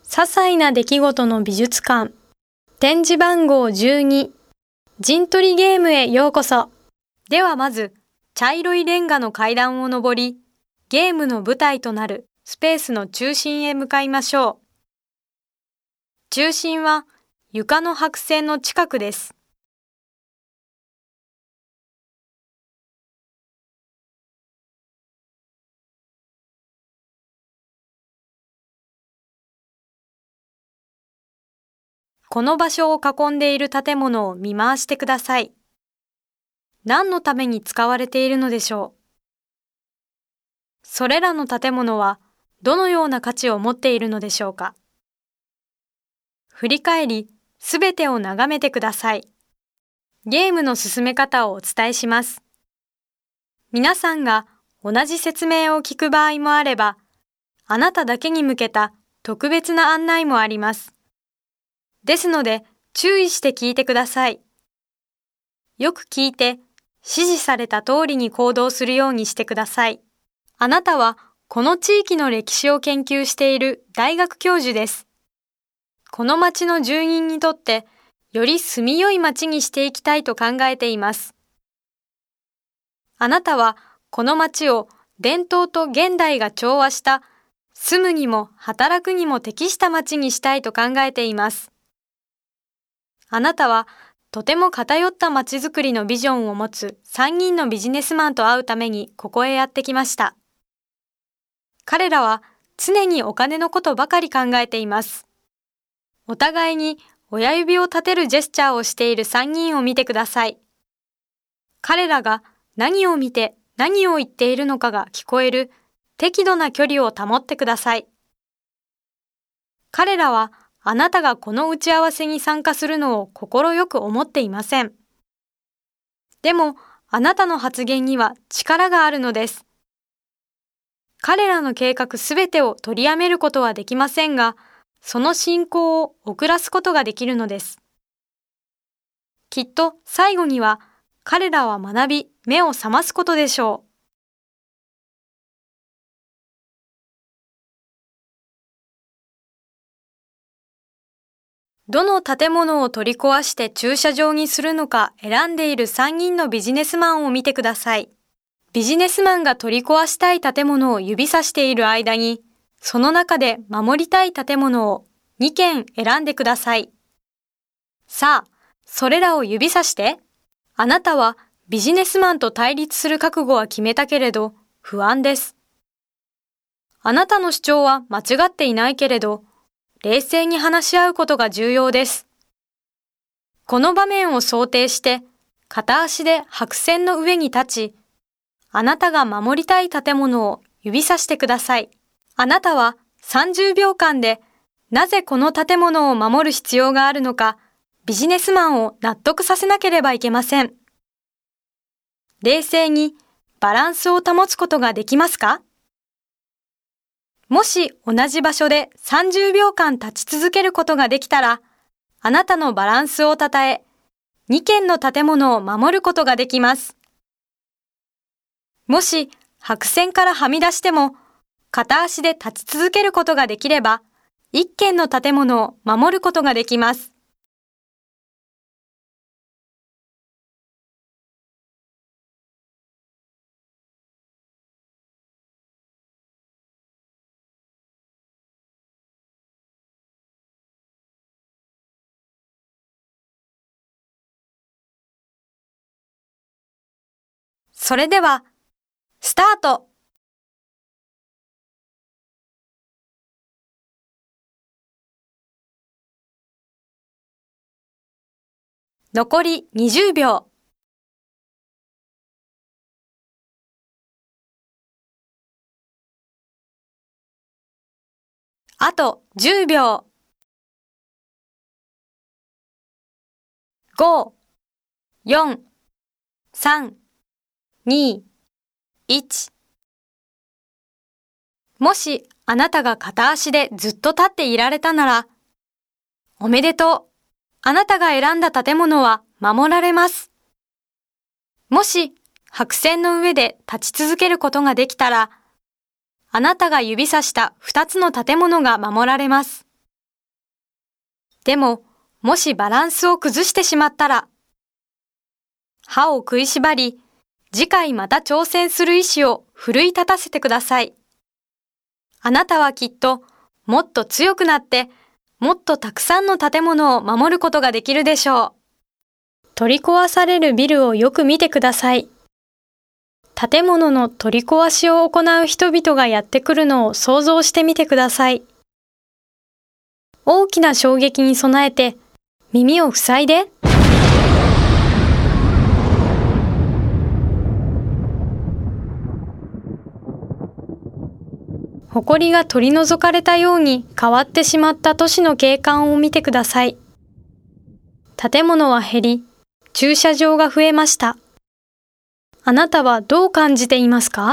些細な出来事の美術館。展示番号12。陣取りゲームへようこそ。ではまず、茶色いレンガの階段を上り、ゲームの舞台となるスペースの中心へ向かいましょう。中心は床の白線の近くです。この場所を囲んでいる建物を見回してください。何のために使われているのでしょう。それらの建物はどのような価値を持っているのでしょうか。振り返り、すべてを眺めてください。ゲームの進め方をお伝えします。皆さんが同じ説明を聞く場合もあれば、あなただけに向けた特別な案内もあります。ですので、注意して聞いてください。よく聞いて、指示された通りに行動するようにしてください。あなたは、この地域の歴史を研究している大学教授です。この町の住人にとって、より住みよい町にしていきたいと考えています。あなたは、この町を伝統と現代が調和した、住むにも働くにも適した町にしたいと考えています。あなたはとても偏った街づくりのビジョンを持つ3人のビジネスマンと会うためにここへやってきました。彼らは常にお金のことばかり考えています。お互いに親指を立てるジェスチャーをしている3人を見てください。彼らが何を見て何を言っているのかが聞こえる適度な距離を保ってください。彼らはあなたがこの打ち合わせに参加するのを心よく思っていません。でも、あなたの発言には力があるのです。彼らの計画すべてを取りやめることはできませんが、その進行を遅らすことができるのです。きっと最後には、彼らは学び、目を覚ますことでしょう。どの建物を取り壊して駐車場にするのか選んでいる3人のビジネスマンを見てください。ビジネスマンが取り壊したい建物を指さしている間に、その中で守りたい建物を2軒選んでください。さあ、それらを指さして。あなたはビジネスマンと対立する覚悟は決めたけれど、不安です。あなたの主張は間違っていないけれど、冷静に話し合うことが重要です。この場面を想定して、片足で白線の上に立ち、あなたが守りたい建物を指さしてください。あなたは30秒間で、なぜこの建物を守る必要があるのか、ビジネスマンを納得させなければいけません。冷静にバランスを保つことができますか？もし同じ場所で30秒間立ち続けることができたら、あなたのバランスをたたえ、2軒の建物を守ることができます。もし白線からはみ出しても、片足で立ち続けることができれば、1軒の建物を守ることができます。それでは、スタート。残り20秒。あと10秒。5、4、3、2、1。もしあなたが片足でずっと立っていられたなら、おめでとう。あなたが選んだ建物は守られます。もし白線の上で立ち続けることができたら、あなたが指さした2つの建物が守られます。 でも、もしバランスを崩してしまったら、歯を食いしばり、次回また挑戦する意志を奮い立たせてください。あなたはきっと、もっと強くなって、もっとたくさんの建物を守ることができるでしょう。取り壊されるビルをよく見てください。建物の取り壊しを行う人々がやってくるのを想像してみてください。大きな衝撃に備えて、耳を塞いで。埃が取り除かれたように変わってしまった都市の景観を見てください。建物は減り、駐車場が増えました。あなたはどう感じていますか？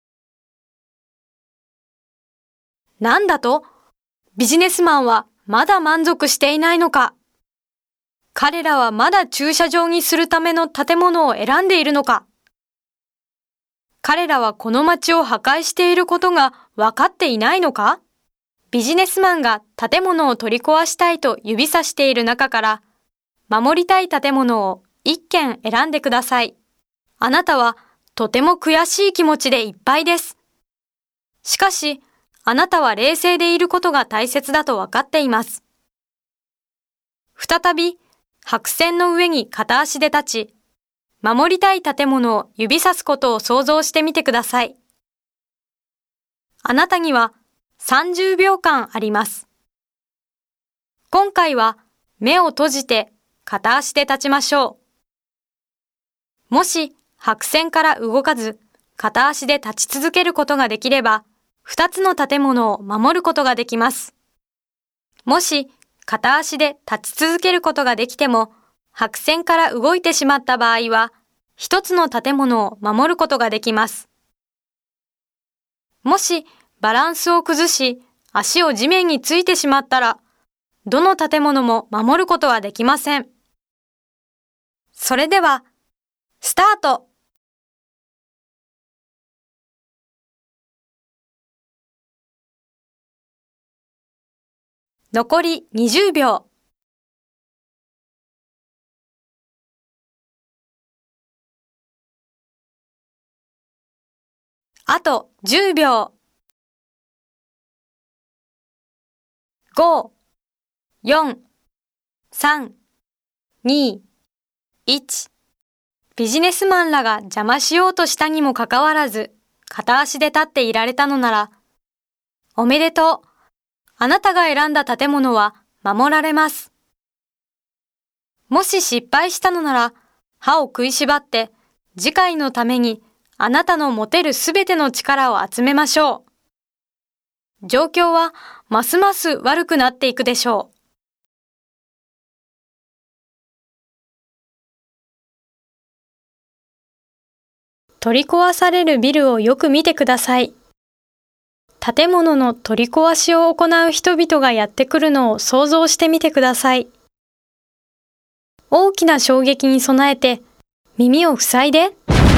なんだと？ビジネスマンはまだ満足していないのか？彼らはまだ駐車場にするための建物を選んでいるのか？彼らはこの街を破壊していることが分かっていないのか？ビジネスマンが建物を取り壊したいと指さしている中から、守りたい建物を一軒選んでください。あなたはとても悔しい気持ちでいっぱいです。しかし、あなたは冷静でいることが大切だと分かっています。再び、白線の上に片足で立ち、守りたい建物を指さすことを想像してみてください。あなたには30秒間あります。今回は目を閉じて片足で立ちましょう。もし白線から動かず片足で立ち続けることができれば、2つの建物を守ることができます。もし片足で立ち続けることができても、白線から動いてしまった場合は、一つの建物を守ることができます。もしバランスを崩し、足を地面についてしまったら、どの建物も守ることはできません。それでは、スタート！残り20秒。あと10秒。5、4、3、2、1。ビジネスマンらが邪魔しようとしたにもかかわらず、片足で立っていられたのなら、おめでとう。あなたが選んだ建物は守られます。もし失敗したのなら、歯を食いしばって、次回のためにあなたの持てるすべての力を集めましょう。状況はますます悪くなっていくでしょう。取り壊されるビルをよく見てください。建物の取り壊しを行う人々がやってくるのを想像してみてください。大きな衝撃に備えて耳を塞いで。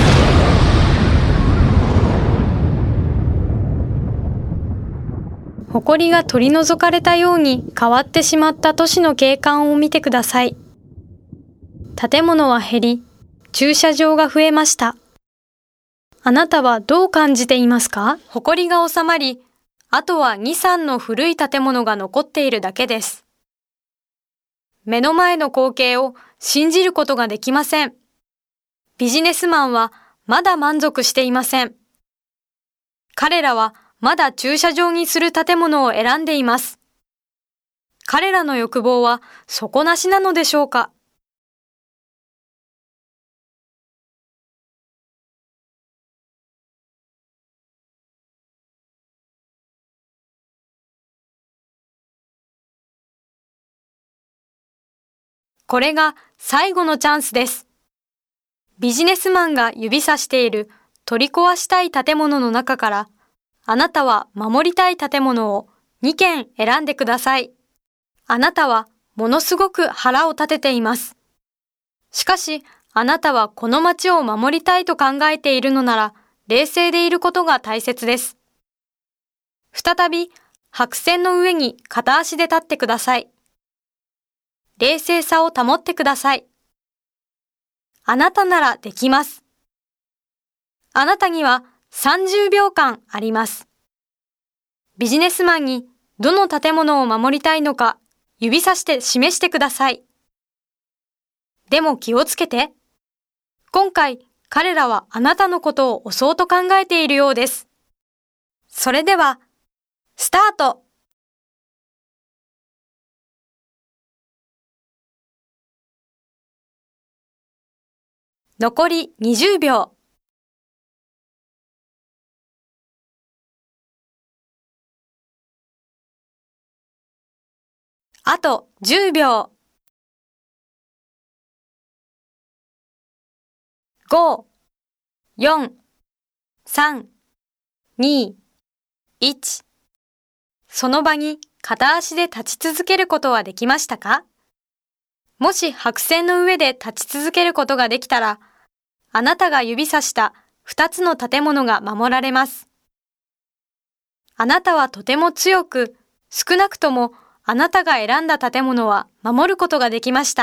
埃が取り除かれたように変わってしまった都市の景観を見てください。建物は減り、駐車場が増えました。あなたはどう感じていますか？埃が収まり、あとは2、3の古い建物が残っているだけです。目の前の光景を信じることができません。ビジネスマンはまだ満足していません。彼らはまだ駐車場にする建物を選んでいます。彼らの欲望は底なしなのでしょうか？これが最後のチャンスです。ビジネスマンが指さしている取り壊したい建物の中から、あなたは守りたい建物を2軒選んでください。あなたはものすごく腹を立てています。しかし、あなたはこの街を守りたいと考えているのなら、冷静でいることが大切です。再び、白線の上に片足で立ってください。 冷静さを保ってください。あなたならできます。あなたには30秒間あります。ビジネスマンにどの建物を守りたいのか指さして示してください。でも気をつけて。今回彼らはあなたのことを襲おうと考えているようです。それでは、スタート。残り20秒。あと10秒。5、4、3、2、1。その場に片足で立ち続けることはできましたか？もし白線の上で立ち続けることができたら、あなたが指さした2つの建物が守られます。あなたはとても強く、少なくともあなたが選んだ建物は守ることができました。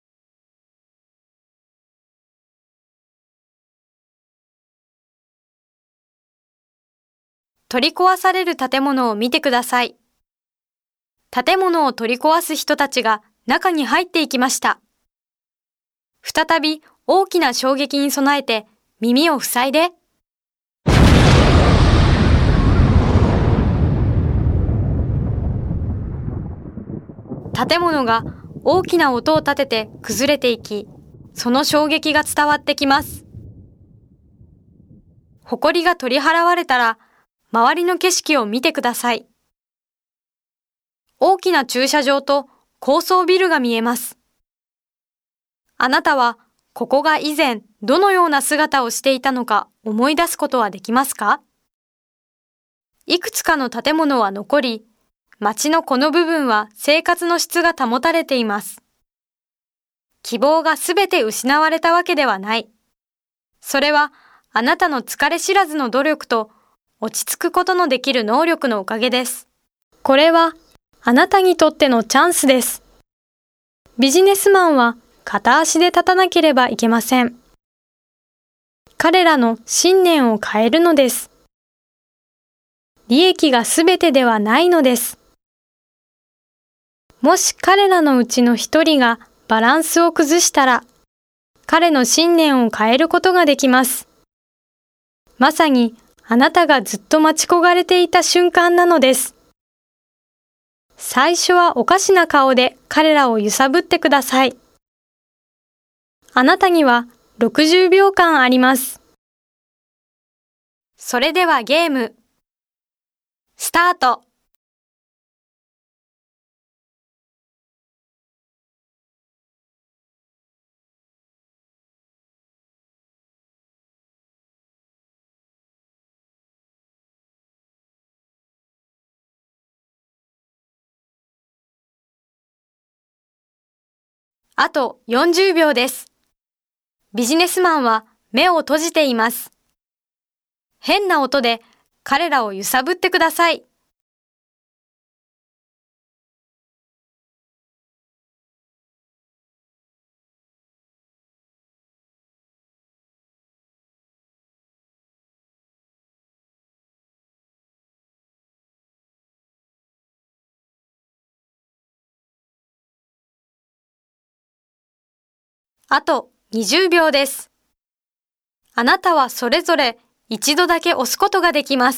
取り壊される建物を見てください。建物を取り壊す人たちが中に入っていきました。再び大きな衝撃に備えて耳を塞いで。建物が大きな音を立てて崩れていき、その衝撃が伝わってきます。埃が取り払われたら、周りの景色を見てください。大きな駐車場と高層ビルが見えます。あなたはここが以前どのような姿をしていたのか思い出すことはできますか？いくつかの建物は残り、街のこの部分は生活の質が保たれています。希望がすべて失われたわけではない。それはあなたの疲れ知らずの努力と落ち着くことのできる能力のおかげです。これはあなたにとってのチャンスです。ビジネスマンは片足で立たなければいけません。彼らの信念を変えるのです。利益がすべてではないのです。もし彼らのうちの一人がバランスを崩したら、彼の信念を変えることができます。まさにあなたがずっと待ち焦がれていた瞬間なのです。最初はおかしな顔で彼らを揺さぶってください。あなたには60秒間あります。それではゲーム、スタート。あと40秒です。ビジネスマンは目を閉じています。変な音で彼らを揺さぶってください。あと20秒です。あなたはそれぞれ一度だけ押すことができます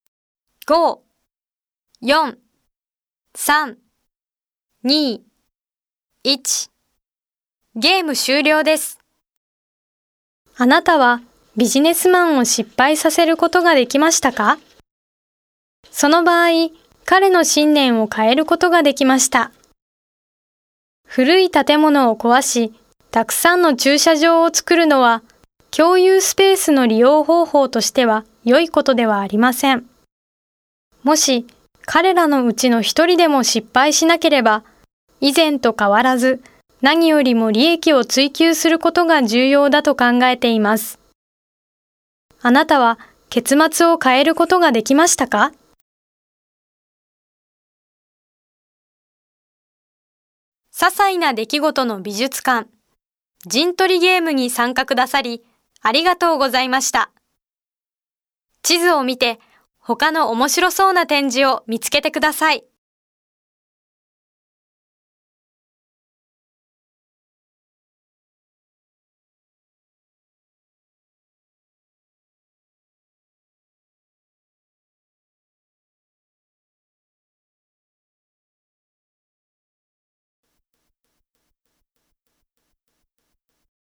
。5、4、3、2、1。ゲーム終了です。あなたはビジネスマンを失敗させることができましたか？その場合、彼の信念を変えることができました。古い建物を壊し、たくさんの駐車場を作るのは、共有スペースの利用方法としては良いことではありません。もし、彼らのうちの一人でも失敗しなければ、以前と変わらず、何よりも利益を追求することが重要だと考えています。あなたは結末を変えることができましたか？ 些細な出来事の美術館、陣取りゲームに参加くださり、ありがとうございました。地図を見て、他の面白そうな展示を見つけてください。